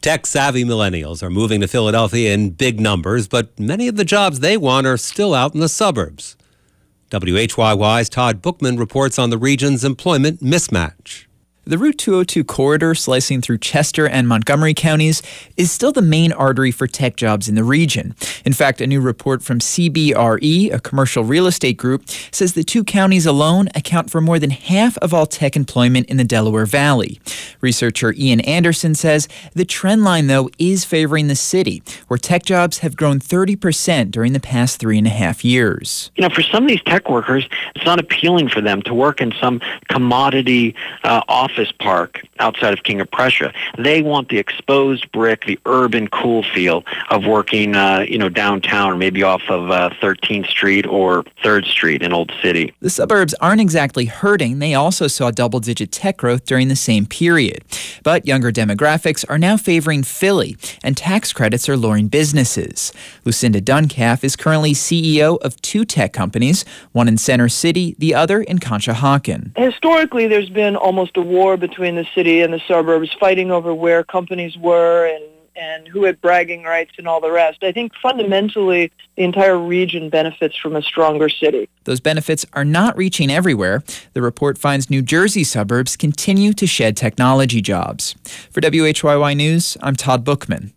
Tech-savvy millennials are moving to Philadelphia in big numbers, but many of the jobs they want are still out in the suburbs. WHYY's Todd Bookman reports on the region's employment mismatch. The Route 202 corridor slicing through Chester and Montgomery counties is still the main artery for tech jobs in the region. In fact, a new report from CBRE, a commercial real estate group, says the two counties alone account for more than half of all tech employment in the Delaware Valley. Researcher Ian Anderson says the trend line, though, is favoring the city, where tech jobs have grown 30% during the past 3.5 years. For some of these tech workers, it's not appealing for them to work in some commodity office park outside of King of Prussia. They want the exposed brick, the urban cool feel of working, downtown, or maybe off of 13th Street or 3rd Street in Old City. The suburbs aren't exactly hurting. They also saw double-digit tech growth during the same period. But younger demographics are now favoring Philly, and tax credits are luring businesses. Lucinda Duncalf is currently CEO of two tech companies, one in Center City, the other in Conshohocken. Historically, there's been almost a war between the city and the suburbs, fighting over where companies were and who had bragging rights and all the rest. I think fundamentally the entire region benefits from a stronger city. Those benefits are not reaching everywhere. The report finds New Jersey suburbs continue to shed technology jobs. For WHYY News, I'm Todd Bookman.